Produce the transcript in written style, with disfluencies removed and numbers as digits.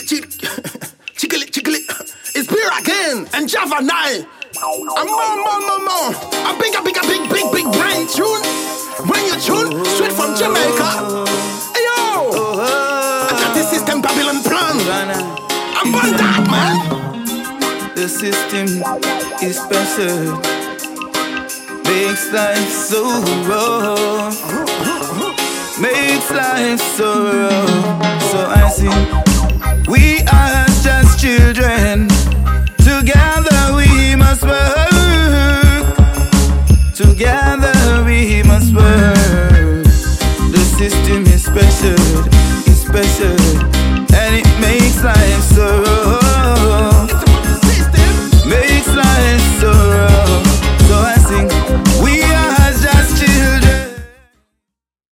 chickly. It's Beer again and Java 9. And more. A big brain tune. When you tune, straight from Jamaica. Hey yo, I got the system Babylon plan. I'm on that, man. The system is special. Makes life so raw. Makes life so raw. So I sing, we are just children. Together we must work. Together we must work. The system is special. It's special.